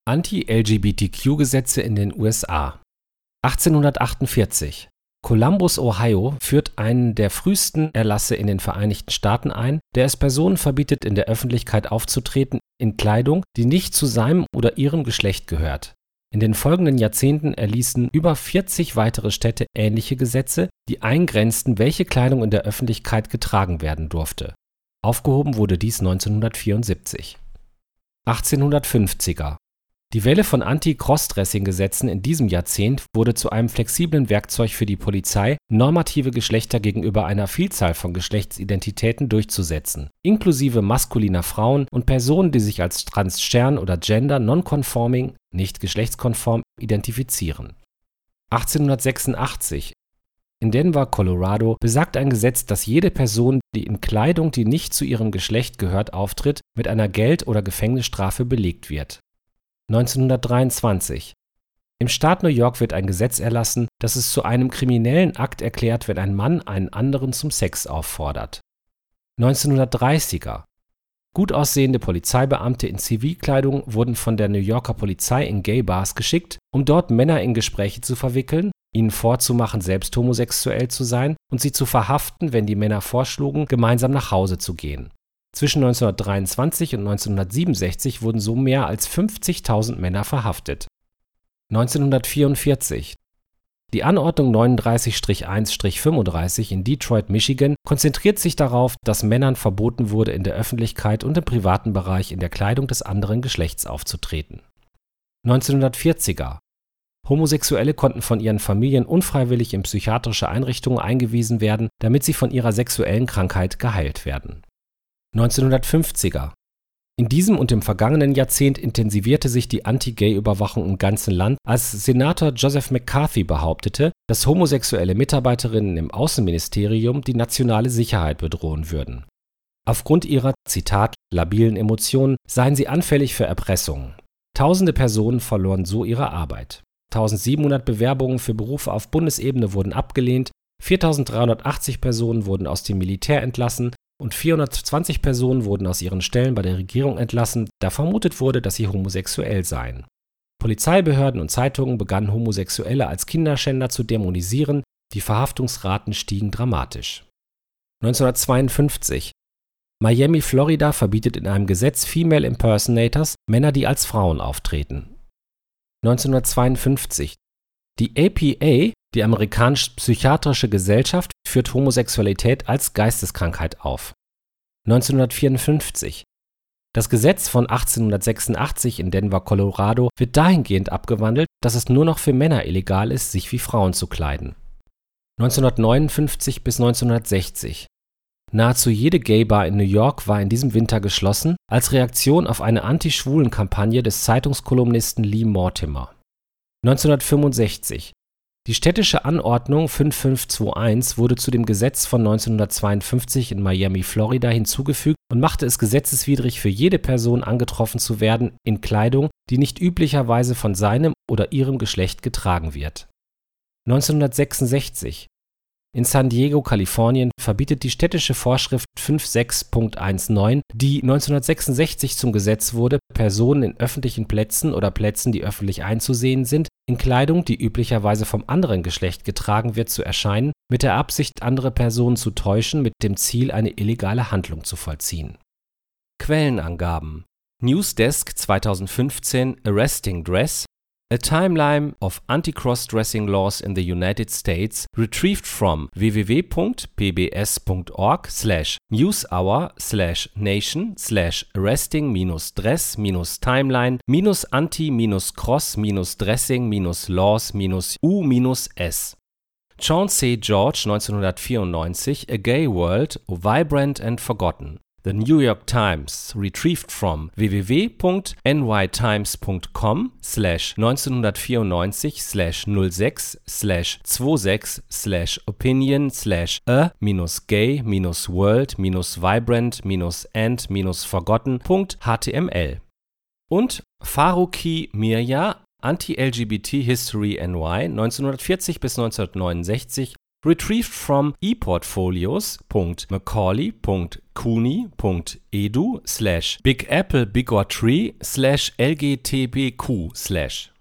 Anti-LGBTQ-Gesetze in den USA. 1848. Columbus, Ohio, führt einen der frühesten Erlasse in den Vereinigten Staaten ein, der es Personen verbietet, in der Öffentlichkeit aufzutreten in Kleidung, die nicht zu seinem oder ihrem Geschlecht gehört. In den folgenden Jahrzehnten erließen über 40 weitere Städte ähnliche Gesetze, die eingrenzten, welche Kleidung in der Öffentlichkeit getragen werden durfte. Aufgehoben wurde dies 1974. 1850er. Die Welle von Anti-Crossdressing-Gesetzen in diesem Jahrzehnt wurde zu einem flexiblen Werkzeug für die Polizei, normative Geschlechter gegenüber einer Vielzahl von Geschlechtsidentitäten durchzusetzen, inklusive maskuliner Frauen und Personen, die sich als transgender oder gender nonconforming, nicht geschlechtskonform, identifizieren. 1886. In Denver, Colorado, besagt ein Gesetz, dass jede Person, die in Kleidung, die nicht zu ihrem Geschlecht gehört, auftritt, mit einer Geld- oder Gefängnisstrafe belegt wird. 1923. Im Staat New York wird ein Gesetz erlassen, das es zu einem kriminellen Akt erklärt, wenn ein Mann einen anderen zum Sex auffordert. 1930er. Gut aussehende Polizeibeamte in Zivilkleidung wurden von der New Yorker Polizei in Gay-Bars geschickt, um dort Männer in Gespräche zu verwickeln, ihnen vorzumachen, selbst homosexuell zu sein und sie zu verhaften, wenn die Männer vorschlugen, gemeinsam nach Hause zu gehen. Zwischen 1923 und 1967 wurden so mehr als 50.000 Männer verhaftet. 1944. Die Anordnung 39-1-35 in Detroit, Michigan, konzentriert sich darauf, dass Männern verboten wurde, in der Öffentlichkeit und im privaten Bereich in der Kleidung des anderen Geschlechts aufzutreten. 1940er. Homosexuelle konnten von ihren Familien unfreiwillig in psychiatrische Einrichtungen eingewiesen werden, damit sie von ihrer sexuellen Krankheit geheilt werden. 1950er. In diesem und im vergangenen Jahrzehnt intensivierte sich die Anti-Gay-Überwachung im ganzen Land, als Senator Joseph McCarthy behauptete, dass homosexuelle Mitarbeiterinnen im Außenministerium die nationale Sicherheit bedrohen würden. Aufgrund ihrer, Zitat, labilen Emotionen seien sie anfällig für Erpressungen. Tausende Personen verloren so ihre Arbeit. 1700 Bewerbungen für Berufe auf Bundesebene wurden abgelehnt, 4380 Personen wurden aus dem Militär entlassen und 420 Personen wurden aus ihren Stellen bei der Regierung entlassen, da vermutet wurde, dass sie homosexuell seien. Polizeibehörden und Zeitungen begannen Homosexuelle als Kinderschänder zu dämonisieren, die Verhaftungsraten stiegen dramatisch. 1952. Miami, Florida verbietet in einem Gesetz Female Impersonators, Männer, die als Frauen auftreten. 1952. Die APA, die amerikanische psychiatrische Gesellschaft, führt Homosexualität als Geisteskrankheit auf. 1954. Das Gesetz von 1886 in Denver, Colorado, wird dahingehend abgewandelt, dass es nur noch für Männer illegal ist, sich wie Frauen zu kleiden. 1959 bis 1960. Nahezu jede Gay-Bar in New York war in diesem Winter geschlossen, als Reaktion auf eine Anti-Schwulen-Kampagne des Zeitungskolumnisten Lee Mortimer. 1965. Die städtische Anordnung 5521 wurde zu dem Gesetz von 1952 in Miami, Florida hinzugefügt und machte es gesetzeswidrig für jede Person angetroffen zu werden in Kleidung, die nicht üblicherweise von seinem oder ihrem Geschlecht getragen wird. 1966. In San Diego, Kalifornien, verbietet die städtische Vorschrift 56.19, die 1966 zum Gesetz wurde, Personen in öffentlichen Plätzen oder Plätzen, die öffentlich einzusehen sind, in Kleidung, die üblicherweise vom anderen Geschlecht getragen wird, zu erscheinen, mit der Absicht, andere Personen zu täuschen, mit dem Ziel, eine illegale Handlung zu vollziehen. Quellenangaben: Newsdesk 2015 Arresting Dress, A Timeline of Anti-Cross-Dressing Laws in the United States, retrieved from www.pbs.org/news/arresting-dress-time-anti-cross-dressing-laws-U-S. Chauncey George 1994 A Gay World, Vibrant and Forgotten. The New York Times, retrieved from www.nytimes.com/1994/06/26/a-gay-world-and-forgotten.html. Und Farooqui Mirja, Anti-LGBT History NY 1940 bis 1969 Retrieved from eportfolios.macaulay.cuny.edu/bigappleBigorTree/lgtbq/